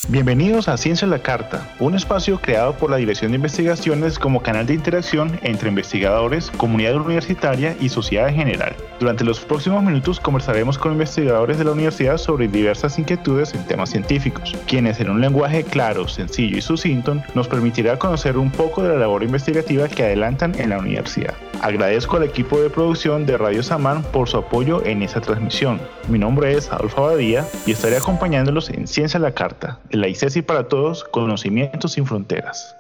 Bienvenidos a Ciencia a la Carta, un espacio creado por la Dirección de Investigaciones como canal de interacción entre investigadores, comunidad universitaria y sociedad en general. Durante los próximos minutos conversaremos con investigadores de la universidad sobre diversas inquietudes en temas científicos, quienes en un lenguaje claro, sencillo y sucinto nos permitirá conocer un poco de la labor investigativa que adelantan en la universidad. Agradezco al equipo de producción de Radio Samán por su apoyo en esta transmisión. Mi nombre es Adolfo Abadía y estaré acompañándolos en Ciencia a la Carta, de la ICESI para Todos, Conocimientos sin Fronteras.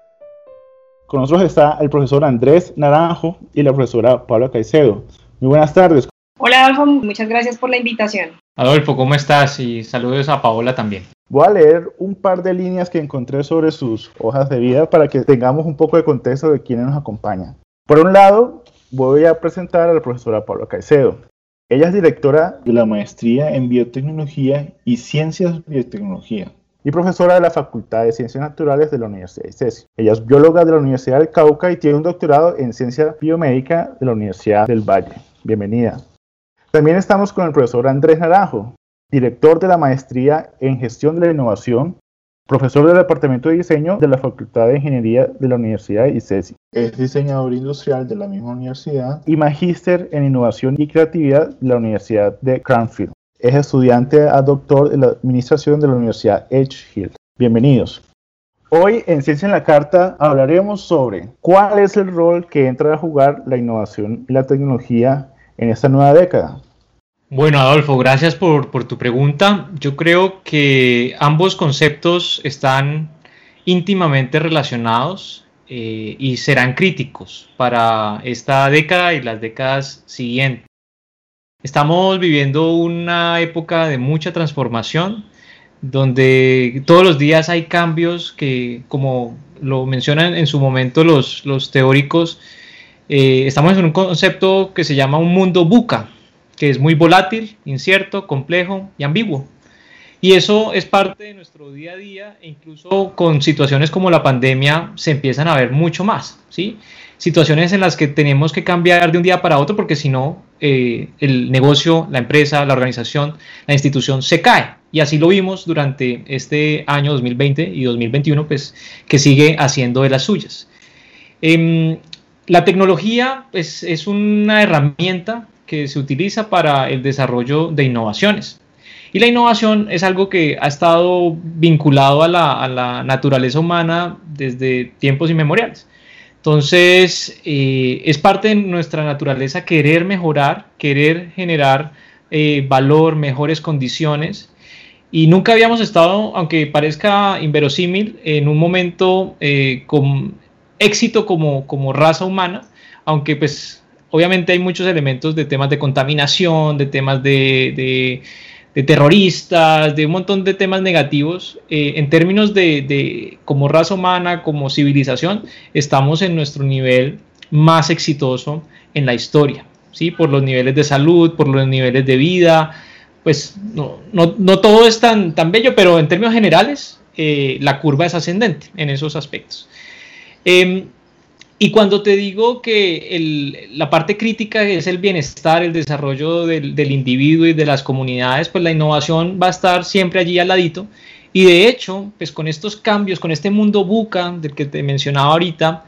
Con nosotros está el profesor Andrés Naranjo y la profesora Paula Caicedo. Muy buenas tardes. Hola Adolfo, muchas gracias por la invitación. Adolfo, ¿cómo estás? Y saludos a Paola también. Voy a leer un par de líneas que encontré sobre sus hojas de vida para que tengamos un poco de contexto de quiénes nos acompañan. Por un lado, voy a presentar a la profesora Paula Caicedo. Ella es directora de la maestría en Biotecnología y Ciencias Biotecnología y profesora de la Facultad de Ciencias Naturales de la Universidad de ICESI. Ella es bióloga de la Universidad del Cauca y tiene un doctorado en Ciencia Biomédica de la Universidad del Valle. Bienvenida. También estamos con el profesor Andrés Naranjo, director de la maestría en Gestión de la Innovación, profesor del Departamento de Diseño de la Facultad de Ingeniería de la Universidad de ICESI. Es diseñador industrial de la misma universidad y magíster en Innovación y Creatividad de la Universidad de Cranfield. Es estudiante a doctor de la Administración de la Universidad Edge Hill. Bienvenidos. Hoy en Ciencia en la Carta hablaremos sobre cuál es el rol que entra a jugar la innovación y la tecnología en esta nueva década. Bueno, Adolfo, gracias por tu pregunta. Yo creo que ambos conceptos están íntimamente relacionados y serán críticos para esta década y las décadas siguientes. Estamos viviendo una época de mucha transformación, donde todos los días hay cambios que, como lo mencionan en su momento los teóricos, estamos en un concepto que se llama un mundo VUCA, que es muy volátil, incierto, complejo y ambiguo. Y eso es parte de nuestro día a día, e incluso con situaciones como la pandemia se empiezan a ver mucho más, ¿sí? Situaciones en las que tenemos que cambiar de un día para otro porque si no, el negocio, la empresa, la organización, la institución se cae. Y así lo vimos durante este año 2020 y 2021, pues, que sigue haciendo de las suyas. La tecnología pues, es una herramienta que se utiliza para el desarrollo de innovaciones. Y la innovación es algo que ha estado vinculado a la naturaleza humana desde tiempos inmemoriales. Entonces, es parte de nuestra naturaleza querer mejorar, querer generar valor, mejores condiciones. Y nunca habíamos estado, aunque parezca inverosímil, en un momento con éxito como raza humana, aunque pues obviamente hay muchos elementos de temas de contaminación, de temas de terroristas, de un montón de temas negativos. En términos de como raza humana, como civilización, estamos en nuestro nivel más exitoso en la historia, ¿sí? Por los niveles de salud, por los niveles de vida, pues no todo es tan bello, pero en términos generales la curva es ascendente en esos aspectos. Y cuando te digo que la parte crítica es el bienestar, el desarrollo del individuo y de las comunidades, pues la innovación va a estar siempre allí al ladito. Y de hecho, pues con estos cambios, con este mundo VUCA del que te mencionaba ahorita,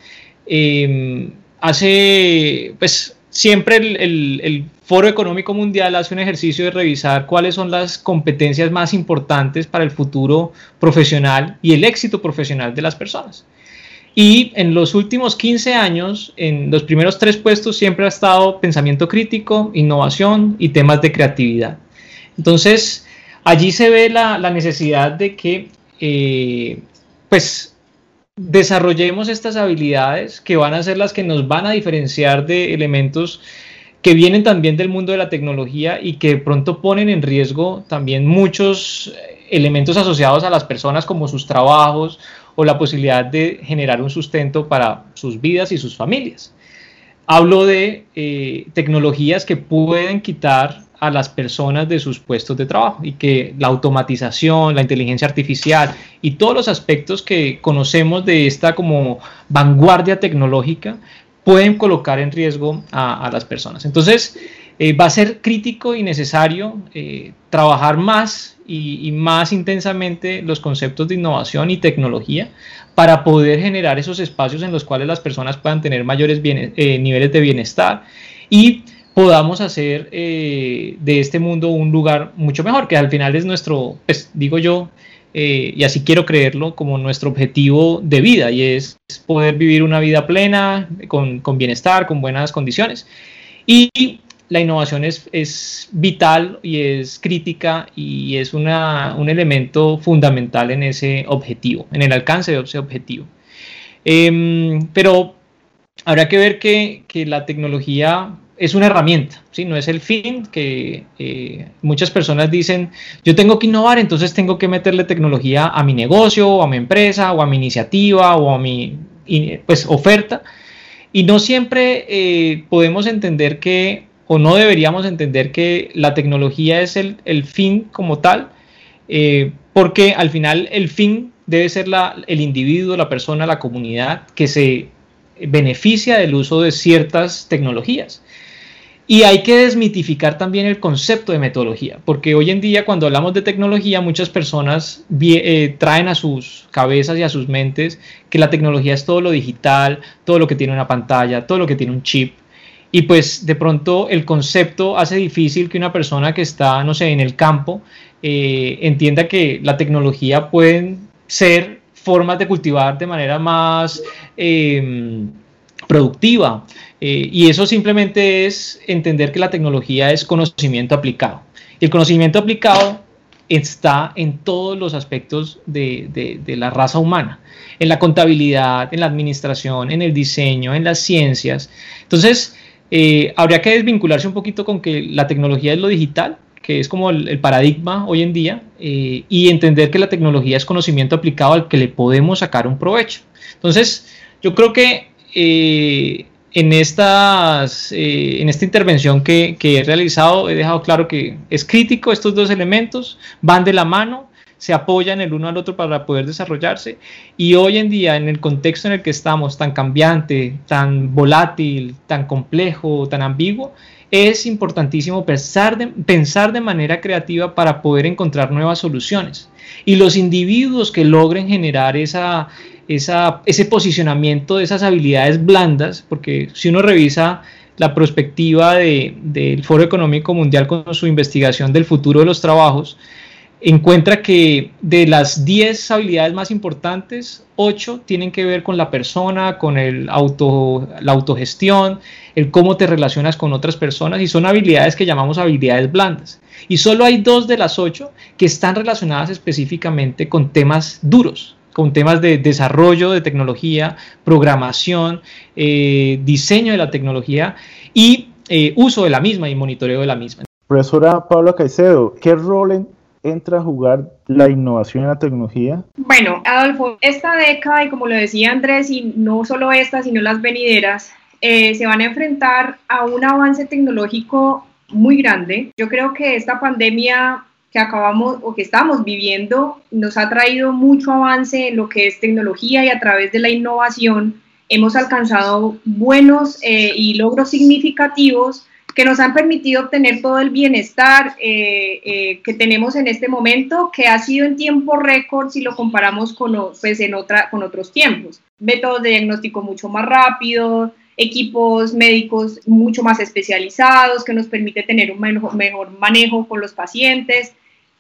pues siempre el Foro Económico Mundial hace un ejercicio de revisar cuáles son las competencias más importantes para el futuro profesional y el éxito profesional de las personas. Y en los últimos 15 años, en los primeros 3 puestos siempre ha estado pensamiento crítico, innovación y temas de creatividad. Entonces, allí se ve la necesidad de que pues desarrollemos estas habilidades que van a ser las que nos van a diferenciar de elementos que vienen también del mundo de la tecnología y que de pronto ponen en riesgo también muchos elementos asociados a las personas como sus trabajos o la posibilidad de generar un sustento para sus vidas y sus familias. Hablo de tecnologías que pueden quitar a las personas de sus puestos de trabajo y que la automatización, la inteligencia artificial y todos los aspectos que conocemos de esta como vanguardia tecnológica pueden colocar en riesgo a las personas. Entonces, Va a ser crítico y necesario trabajar más y más intensamente los conceptos de innovación y tecnología para poder generar esos espacios en los cuales las personas puedan tener mayores niveles de bienestar y podamos hacer de este mundo un lugar mucho mejor, que al final es nuestro, pues digo yo, y así quiero creerlo, como nuestro objetivo de vida, y es poder vivir una vida plena, con bienestar, con buenas condiciones. Y la innovación es vital y es crítica y es un elemento fundamental en ese objetivo, en el alcance de ese objetivo. Pero habrá que ver que la tecnología es una herramienta, ¿sí? No es el fin, que muchas personas dicen, yo tengo que innovar, entonces tengo que meterle tecnología a mi negocio, o a mi empresa, o a mi iniciativa, o a mi pues, oferta, y no siempre podemos entender que, o no deberíamos entender que la tecnología es el fin como tal, porque al final el fin debe ser el individuo, la persona, la comunidad que se beneficia del uso de ciertas tecnologías. Y hay que desmitificar también el concepto de metodología, porque hoy en día cuando hablamos de tecnología muchas personas traen a sus cabezas y a sus mentes que la tecnología es todo lo digital, todo lo que tiene una pantalla, todo lo que tiene un chip. Y pues de pronto el concepto hace difícil que una persona que está, no sé, en el campo entienda que la tecnología pueden ser formas de cultivar de manera más productiva. Y eso simplemente es entender que la tecnología es conocimiento aplicado. Y el conocimiento aplicado está en todos los aspectos de la raza humana, en la contabilidad, en la administración, en el diseño, en las ciencias. Entonces, habría que desvincularse un poquito con que la tecnología es lo digital, que es como el paradigma hoy en día, y entender que la tecnología es conocimiento aplicado al que le podemos sacar un provecho. Entonces, yo creo que en esta intervención que he realizado he dejado claro que es crítico, estos dos elementos van de la mano, se apoyan el uno al otro para poder desarrollarse, y hoy en día en el contexto en el que estamos, tan cambiante, tan volátil, tan complejo, tan ambiguo, es importantísimo pensar de manera creativa para poder encontrar nuevas soluciones, y los individuos que logren generar ese posicionamiento de esas habilidades blandas, porque si uno revisa la perspectiva del Foro Económico Mundial con su investigación del futuro de los trabajos, encuentra que de las 10 habilidades más importantes, 8 tienen que ver con la persona, con la autogestión, el cómo te relacionas con otras personas, y son habilidades que llamamos habilidades blandas. Y solo hay 2 de las 8 que están relacionadas específicamente con temas duros, con temas de desarrollo de tecnología, programación, diseño de la tecnología y uso de la misma y monitoreo de la misma. Profesora Paula Caicedo, ¿qué rol entra a jugar la innovación en la tecnología? Bueno, Adolfo, esta década, y como lo decía Andrés, y no solo esta, sino las venideras, se van a enfrentar a un avance tecnológico muy grande. Yo creo que esta pandemia que acabamos o que estamos viviendo nos ha traído mucho avance en lo que es tecnología, y a través de la innovación hemos alcanzado buenos y logros significativos que nos han permitido obtener todo el bienestar que tenemos en este momento, que ha sido en tiempo récord si lo comparamos con otros tiempos. Métodos de diagnóstico mucho más rápidos, equipos médicos mucho más especializados, que nos permite tener un mejor manejo con los pacientes,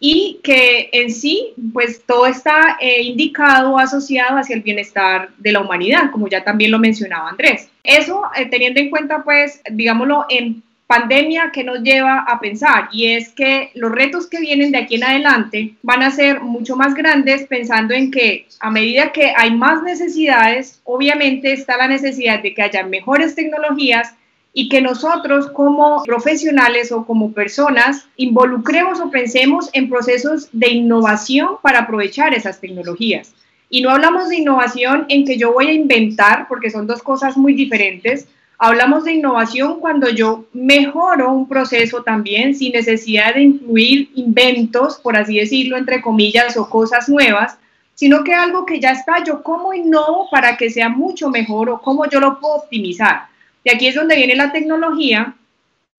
y que en sí, pues todo está indicado o asociado hacia el bienestar de la humanidad, como ya también lo mencionaba Andrés. Eso, teniendo en cuenta, pues, digámoslo, en pandemia, que nos lleva a pensar, y es que los retos que vienen de aquí en adelante van a ser mucho más grandes, pensando en que a medida que hay más necesidades, obviamente está la necesidad de que haya mejores tecnologías, y que nosotros como profesionales o como personas involucremos o pensemos en procesos de innovación para aprovechar esas tecnologías. Y no hablamos de innovación en que yo voy a inventar, porque son dos cosas muy diferentes. Hablamos de innovación cuando yo mejoro un proceso también sin necesidad de incluir inventos, por así decirlo, entre comillas, o cosas nuevas, sino que algo que ya está, yo cómo innovo para que sea mucho mejor, o cómo yo lo puedo optimizar. De aquí es donde viene la tecnología,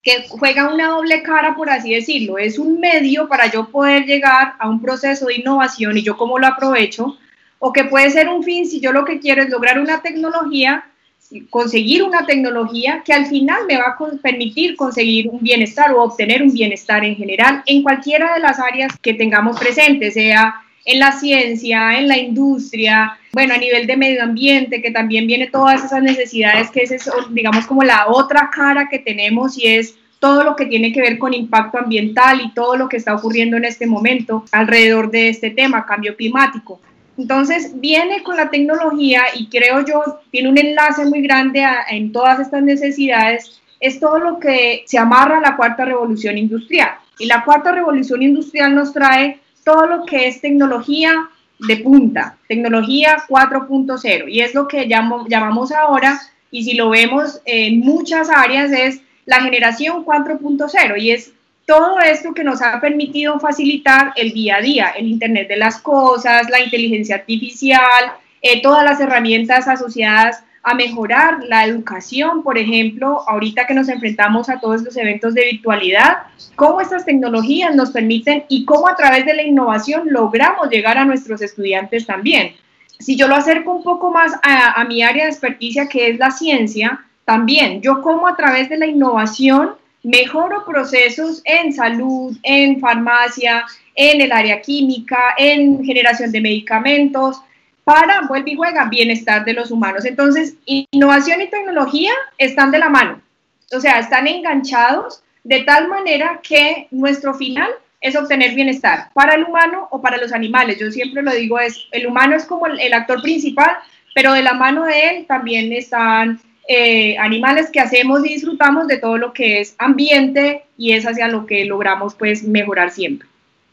que juega una doble cara, por así decirlo. Es un medio para yo poder llegar a un proceso de innovación y yo cómo lo aprovecho, o que puede ser un fin si yo lo que quiero es lograr una tecnología, conseguir una tecnología que al final me va a permitir conseguir un bienestar o obtener un bienestar en general en cualquiera de las áreas que tengamos presentes, sea en la ciencia, en la industria, bueno, a nivel de medio ambiente, que también viene todas esas necesidades, que es, digamos, como la otra cara que tenemos, y es todo lo que tiene que ver con impacto ambiental y todo lo que está ocurriendo en este momento alrededor de este tema, cambio climático. Entonces, viene con la tecnología y creo yo, tiene un enlace muy grande en todas estas necesidades, es todo lo que se amarra a la cuarta revolución industrial. Y la cuarta revolución industrial nos trae todo lo que es tecnología de punta, tecnología 4.0, y es lo que llamamos ahora, y si lo vemos en muchas áreas, es la generación 4.0, y es todo esto que nos ha permitido facilitar el día a día, el Internet de las cosas, la inteligencia artificial, todas las herramientas asociadas a mejorar la educación, por ejemplo, ahorita que nos enfrentamos a todos los eventos de virtualidad, cómo estas tecnologías nos permiten y cómo a través de la innovación logramos llegar a nuestros estudiantes también. Si yo lo acerco un poco más a mi área de experticia, que es la ciencia, también yo cómo a través de la innovación mejoro procesos en salud, en farmacia, en el área química, en generación de medicamentos, para, vuelve y juega, bienestar de los humanos. Entonces, innovación y tecnología están de la mano, o sea, están enganchados de tal manera que nuestro final es obtener bienestar para el humano o para los animales. Yo siempre lo digo, el humano es como el actor principal, pero de la mano de él también están animales que hacemos y disfrutamos de todo lo que es ambiente, y es hacia lo que logramos pues mejorar siempre.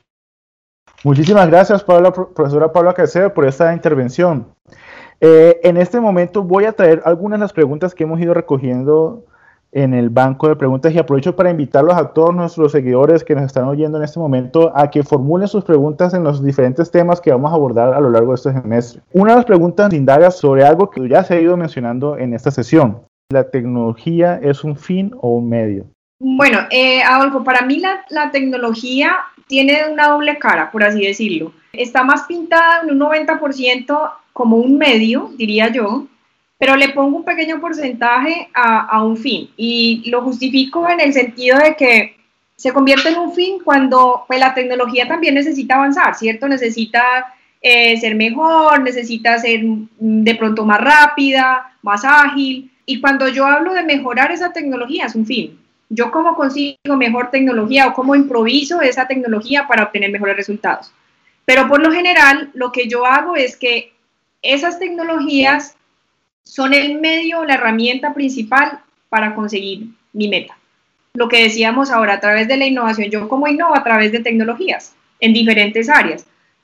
Muchísimas gracias, profesora Paula Caicedo, por esta intervención. En este momento voy a traer algunas de las preguntas que hemos ido recogiendo en el banco de preguntas, y aprovecho para invitarlos a todos nuestros seguidores que nos están oyendo en este momento a que formulen sus preguntas en los diferentes temas que vamos a abordar a lo largo de este semestre. Una de las preguntas indaga sobre algo que ya se ha ido mencionando en esta sesión. ¿La tecnología es un fin o un medio? Bueno, Adolfo, para mí la tecnología tiene una doble cara, por así decirlo. Está más pintada en un 90% como un medio, diría yo, pero le pongo un pequeño porcentaje a un fin, y lo justifico en el sentido de que se convierte en un fin cuando pues, la tecnología también necesita avanzar, ¿cierto? Necesita ser mejor, necesita ser de pronto más rápida, más ágil, y cuando yo hablo de mejorar esa tecnología es un fin. Yo cómo consigo mejor tecnología o cómo improviso esa tecnología para obtener mejores resultados. Pero por lo general lo que yo hago es que esas tecnologías son el medio, la herramienta principal para conseguir mi meta. Lo que decíamos ahora, a través de la innovación, yo como innovo a través de tecnologías en diferentes áreas.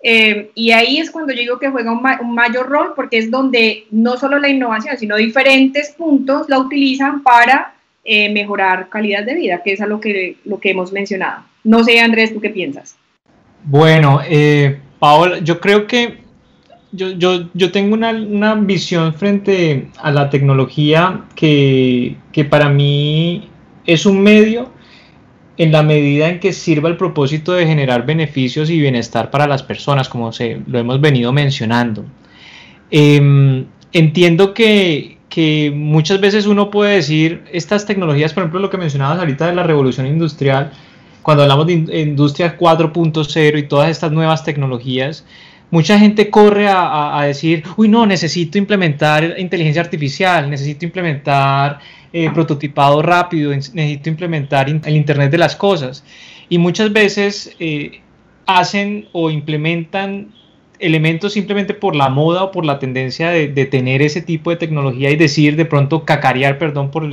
Y ahí es cuando yo digo que juega un mayor rol, porque es donde no solo la innovación, sino diferentes puntos la utilizan para mejorar calidad de vida, que es a lo que hemos mencionado. No sé, Andrés, ¿tú qué piensas? Bueno, Paola, yo creo que yo tengo una visión frente a la tecnología que para mí es un medio en la medida en que sirva el propósito de generar beneficios y bienestar para las personas, como lo hemos venido mencionando. Entiendo que muchas veces uno puede decir, estas tecnologías, por ejemplo, lo que mencionabas ahorita de la revolución industrial, cuando hablamos de industria 4.0 y todas estas nuevas tecnologías, mucha gente corre a decir, uy, no, necesito implementar inteligencia artificial, necesito implementar prototipado rápido, necesito implementar el Internet de las cosas. Y muchas veces hacen o implementan elementos simplemente por la moda o por la tendencia de tener ese tipo de tecnología y decir, de pronto, cacarear, perdón por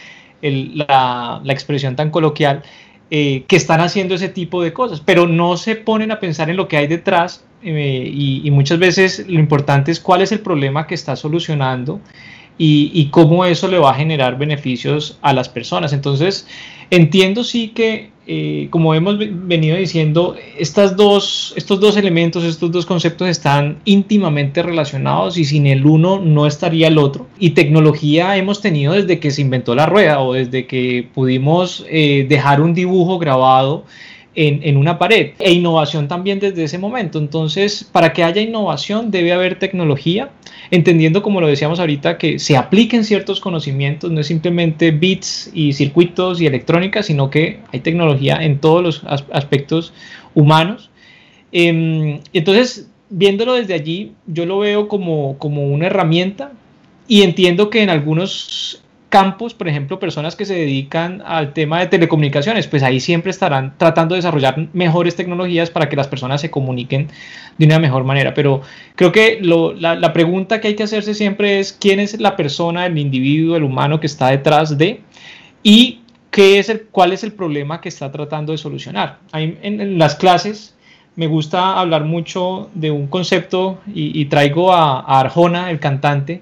la expresión tan coloquial, que están haciendo ese tipo de cosas, pero no se ponen a pensar en lo que hay detrás, y muchas veces lo importante es cuál es el problema que está solucionando y cómo eso le va a generar beneficios a las personas. Entonces, Entiendo sí que, como hemos venido diciendo, estos dos elementos, estos dos conceptos están íntimamente relacionados y sin el uno no estaría el otro. Y tecnología hemos tenido desde que se inventó la rueda o desde que pudimos dejar un dibujo grabado en una pared, e innovación también desde ese momento. Entonces, para que haya innovación debe haber tecnología, entendiendo, como lo decíamos ahorita, que se apliquen ciertos conocimientos, no es simplemente bits y circuitos y electrónica, sino que hay tecnología en todos los aspectos humanos. Entonces, viéndolo desde allí, yo lo veo como una herramienta, y entiendo que en algunos campos, por ejemplo, personas que se dedican al tema de telecomunicaciones, pues ahí siempre estarán tratando de desarrollar mejores tecnologías para que las personas se comuniquen de una mejor manera. Pero creo que la pregunta que hay que hacerse siempre es quién es la persona, el individuo, el humano que está detrás de, y cuál es el problema que está tratando de solucionar. Ahí en las clases me gusta hablar mucho de un concepto y traigo a Arjona, el cantante,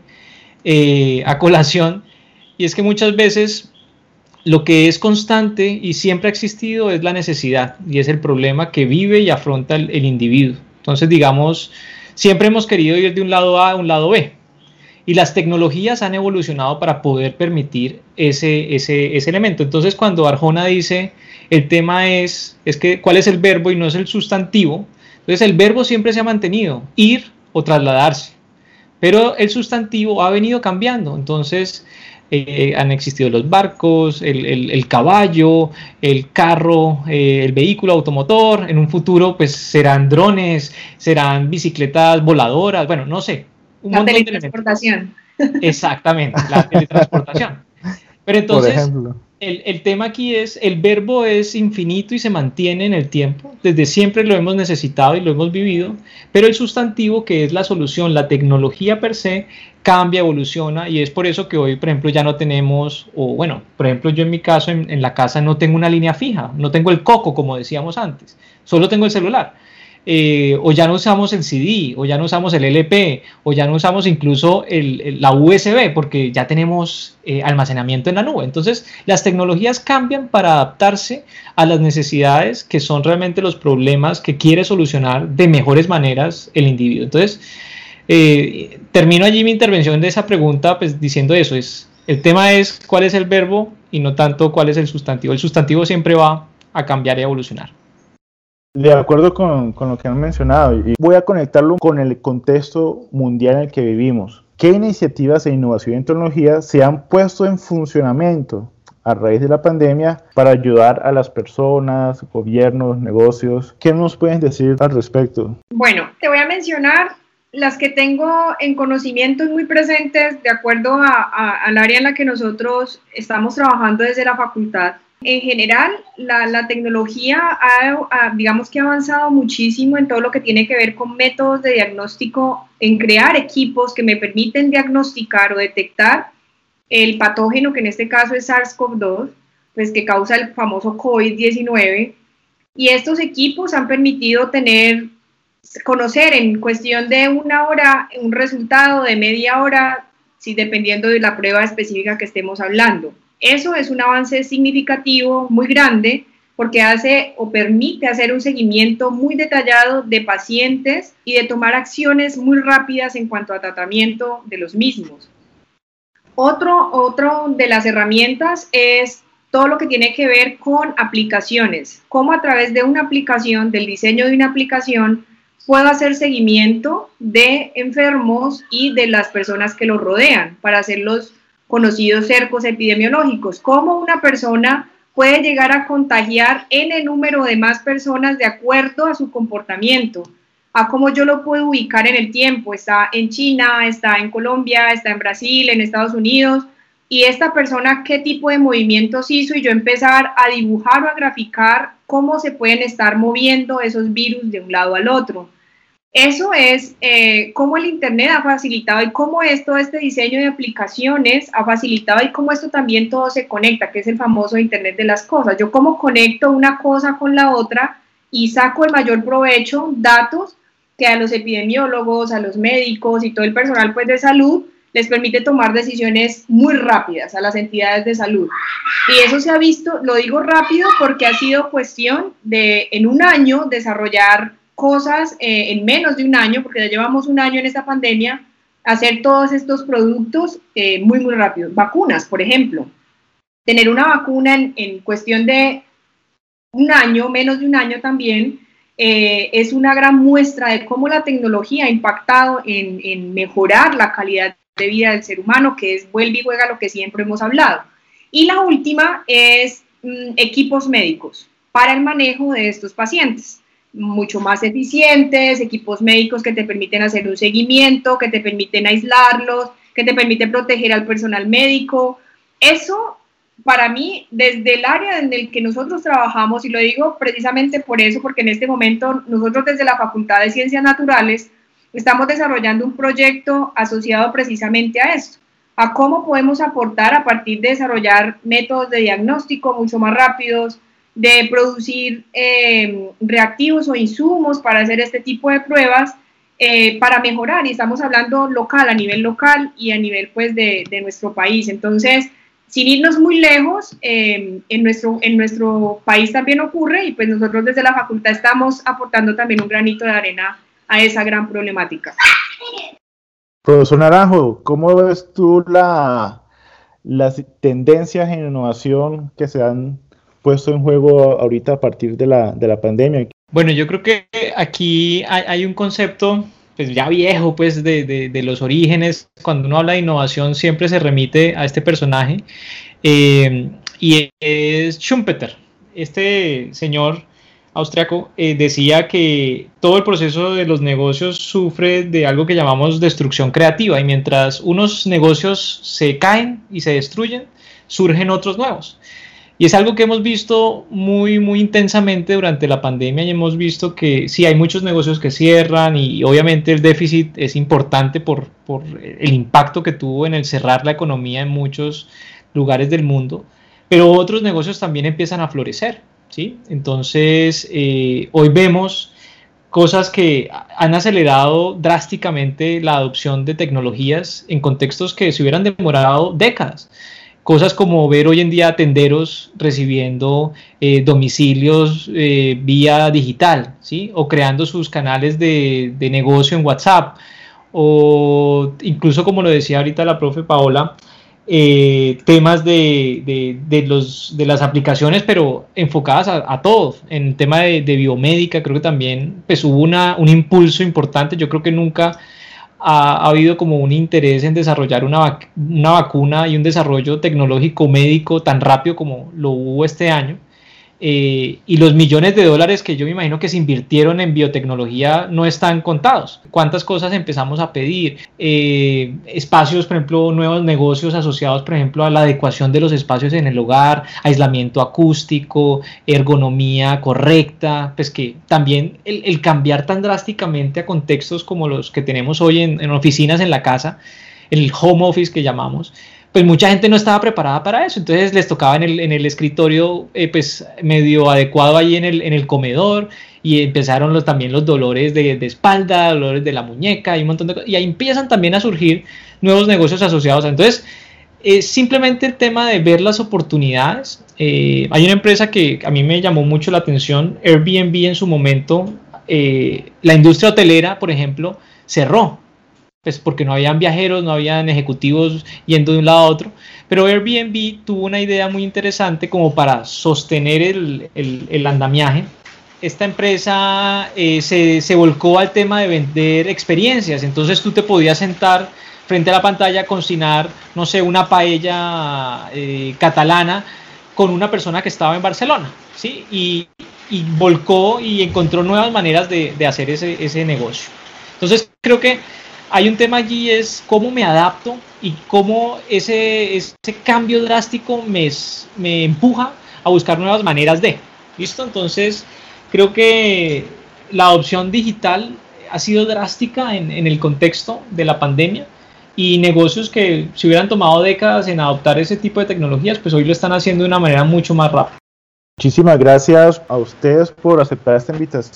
a colación. Y es que muchas veces lo que es constante y siempre ha existido es la necesidad, y es el problema que vive y afronta el individuo. Entonces, digamos, siempre hemos querido ir de un lado A a un lado B, y las tecnologías han evolucionado para poder permitir ese elemento. Entonces, cuando Arjona dice, el tema es que cuál es el verbo y no es el sustantivo, entonces el verbo siempre se ha mantenido, ir o trasladarse, pero el sustantivo ha venido cambiando. Entonces, han existido los barcos, el caballo, el carro, el vehículo automotor. En un futuro pues serán drones, serán bicicletas voladoras, bueno, no sé, un montón de teletransportación. Exactamente, la teletransportación. Pero entonces el tema aquí es, el verbo es infinito y se mantiene en el tiempo, desde siempre lo hemos necesitado y lo hemos vivido, pero el sustantivo, que es la solución, la tecnología per se, cambia, evoluciona, y es por eso que hoy, por ejemplo, ya no tenemos, o bueno, por ejemplo, yo en mi caso, en la casa no tengo una línea fija, no tengo el coco, como decíamos antes, solo tengo el celular. O ya no usamos el CD, o ya no usamos el LP, o ya no usamos incluso la USB, porque ya tenemos almacenamiento en la nube. Entonces, las tecnologías cambian para adaptarse a las necesidades, que son realmente los problemas que quiere solucionar de mejores maneras el individuo. Entonces, termino allí mi intervención de esa pregunta pues diciendo eso, el tema es cuál es el verbo y no tanto cuál es el sustantivo. El sustantivo siempre va a cambiar y a evolucionar. De acuerdo con lo que han mencionado, y voy a conectarlo con el contexto mundial en el que vivimos. ¿Qué iniciativas de innovación y tecnología se han puesto en funcionamiento a raíz de la pandemia para ayudar a las personas, gobiernos, negocios? ¿Qué nos pueden decir al respecto? Bueno, te voy a mencionar las que tengo en conocimiento y muy presentes de acuerdo al área en la que nosotros estamos trabajando desde la facultad. En general, la tecnología digamos que ha avanzado muchísimo en todo lo que tiene que ver con métodos de diagnóstico, en crear equipos que me permiten diagnosticar o detectar el patógeno, que en este caso es SARS-CoV-2, pues que causa el famoso COVID-19, y estos equipos han permitido conocer en cuestión de una hora un resultado de media hora, sí, dependiendo de la prueba específica que estemos hablando. Eso es un avance significativo, muy grande, porque hace o permite hacer un seguimiento muy detallado de pacientes y de tomar acciones muy rápidas en cuanto a tratamiento de los mismos. Otro de las herramientas es todo lo que tiene que ver con aplicaciones, cómo a través de una aplicación, del diseño de una aplicación, puedo hacer seguimiento de enfermos y de las personas que los rodean para hacer los conocidos cercos epidemiológicos, cómo una persona puede llegar a contagiar n número de más personas de acuerdo a su comportamiento, a cómo yo lo puedo ubicar en el tiempo, está en China, está en Colombia, está en Brasil, en Estados Unidos, y esta persona qué tipo de movimientos hizo, y yo empezar a dibujar o a graficar cómo se pueden estar moviendo esos virus de un lado al otro. Eso es cómo el Internet ha facilitado y cómo todo este diseño de aplicaciones ha facilitado y cómo esto también todo se conecta, que es el famoso Internet de las cosas. Yo cómo conecto una cosa con la otra y saco el mayor provecho, datos que a los epidemiólogos, a los médicos y todo el personal pues, de salud les permite tomar decisiones muy rápidas a las entidades de salud. Y eso se ha visto, lo digo rápido porque ha sido cuestión de en un año desarrollar cosas, en menos de un año, porque ya llevamos un año en esta pandemia, hacer todos estos productos muy, muy rápido. Vacunas, por ejemplo. Tener una vacuna en cuestión de un año, menos de un año también, es una gran muestra de cómo la tecnología ha impactado en mejorar la calidad de vida del ser humano, que es vuelve y juega lo que siempre hemos hablado. Y la última es equipos médicos para el manejo de estos pacientes, mucho más eficientes, equipos médicos que te permiten hacer un seguimiento, que te permiten aislarlos, que te permiten proteger al personal médico. Eso, para mí, desde el área en el que nosotros trabajamos, y lo digo precisamente por eso, porque en este momento nosotros desde la Facultad de Ciencias Naturales estamos desarrollando un proyecto asociado precisamente a esto, a cómo podemos aportar a partir de desarrollar métodos de diagnóstico mucho más rápidos, de producir reactivos o insumos para hacer este tipo de pruebas, para mejorar, y estamos hablando local, a nivel local y a nivel pues de nuestro país. Entonces, sin irnos muy lejos, en nuestro país también ocurre, y pues nosotros desde la facultad estamos aportando también un granito de arena a esa gran problemática. Profesor Naranjo, ¿cómo ves tú las tendencias en innovación que se han puesto en juego ahorita a partir de la pandemia? Bueno, yo creo que aquí hay un concepto pues ya viejo, pues de los orígenes. Cuando uno habla de innovación siempre se remite a este personaje, y es Schumpeter. Este señor austriaco decía que todo el proceso de los negocios sufre de algo que llamamos destrucción creativa, y mientras unos negocios se caen y se destruyen, surgen otros nuevos. Y es algo que hemos visto muy, muy intensamente durante la pandemia, y hemos visto que sí, hay muchos negocios que cierran, y obviamente el déficit es importante por el impacto que tuvo en el cerrar la economía en muchos lugares del mundo, pero otros negocios también empiezan a florecer, ¿sí? Entonces, hoy vemos cosas que han acelerado drásticamente la adopción de tecnologías en contextos que se hubieran demorado décadas. Cosas como ver hoy en día tenderos recibiendo domicilios vía digital, ¿sí? O creando sus canales de negocio en WhatsApp, o incluso, como lo decía ahorita la profe Paola, temas de las aplicaciones, pero enfocadas a todos. En el tema de biomédica, creo que también pues, hubo un impulso importante. Yo creo que nunca ha habido como un interés en desarrollar una vacuna y un desarrollo tecnológico médico tan rápido como lo hubo este año. Y los millones de dólares que yo me imagino que se invirtieron en biotecnología no están contados. ¿Cuántas cosas empezamos a pedir? Espacios, por ejemplo, nuevos negocios asociados, por ejemplo, a la adecuación de los espacios en el hogar, aislamiento acústico, ergonomía correcta, pues que también el cambiar tan drásticamente a contextos como los que tenemos hoy en oficinas en la casa, el home office que llamamos, pues mucha gente no estaba preparada para eso, entonces les tocaba en el escritorio pues medio adecuado ahí en el comedor, y empezaron también los dolores de espalda, dolores de la muñeca y un montón de cosas, y ahí empiezan también a surgir nuevos negocios asociados. Entonces, simplemente el tema de ver las oportunidades. Hay una empresa que a mí me llamó mucho la atención, Airbnb en su momento. La industria hotelera, por ejemplo, cerró, pues porque no habían viajeros, no habían ejecutivos yendo de un lado a otro, pero Airbnb tuvo una idea muy interesante como para sostener el andamiaje. Esta empresa se volcó al tema de vender experiencias. Entonces tú te podías sentar frente a la pantalla a cocinar, no sé, una paella catalana con una persona que estaba en Barcelona, ¿sí? Y volcó y encontró nuevas maneras de hacer ese negocio. Entonces creo que hay un tema allí, es cómo me adapto y cómo ese cambio drástico me empuja a buscar nuevas maneras de. ¿Listo? Entonces, creo que la adopción digital ha sido drástica en el contexto de la pandemia, y negocios que se hubieran tomado décadas en adoptar ese tipo de tecnologías, pues hoy lo están haciendo de una manera mucho más rápida. Muchísimas gracias a ustedes por aceptar esta invitación.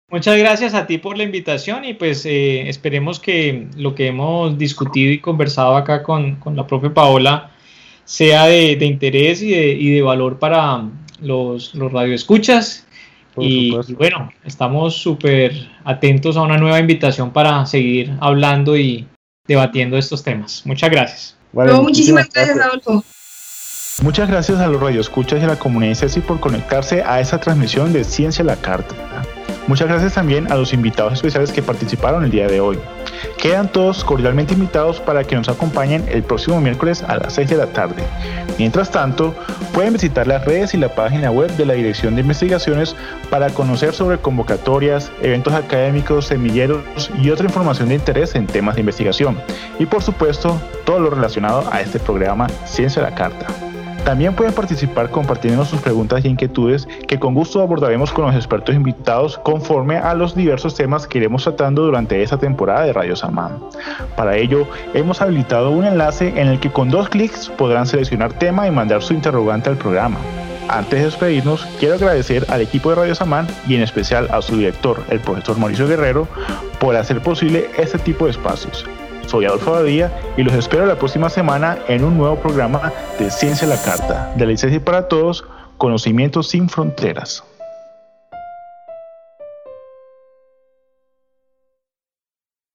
Muchas gracias a ti por la invitación y pues esperemos que lo que hemos discutido y conversado acá con la profe Paola sea de interés y de valor para los radioescuchas. Y bueno, estamos súper atentos a una nueva invitación para seguir hablando y debatiendo estos temas. Muchas gracias. Vale, muchísimas gracias, Adolfo. Muchas gracias a los radioescuchas y a la comunidad CESI por conectarse a esta transmisión de Ciencia a la Carta. Muchas gracias también a los invitados especiales que participaron el día de hoy. Quedan todos cordialmente invitados para que nos acompañen el próximo miércoles a las 6 de la tarde. Mientras tanto, pueden visitar las redes y la página web de la Dirección de Investigaciones para conocer sobre convocatorias, eventos académicos, semilleros y otra información de interés en temas de investigación. Y por supuesto, todo lo relacionado a este programa Ciencia a la Carta. También pueden participar compartiendo sus preguntas y inquietudes que con gusto abordaremos con los expertos invitados conforme a los diversos temas que iremos tratando durante esta temporada de Radio Samán. Para ello, hemos habilitado un enlace en el que con 2 clics podrán seleccionar tema y mandar su interrogante al programa. Antes de despedirnos, quiero agradecer al equipo de Radio Samán y en especial a su director, el profesor Mauricio Guerrero, por hacer posible este tipo de espacios. Soy Adolfo Badía y los espero la próxima semana en un nuevo programa de Ciencia a la Carta, de la ICESI para Todos, Conocimientos sin Fronteras.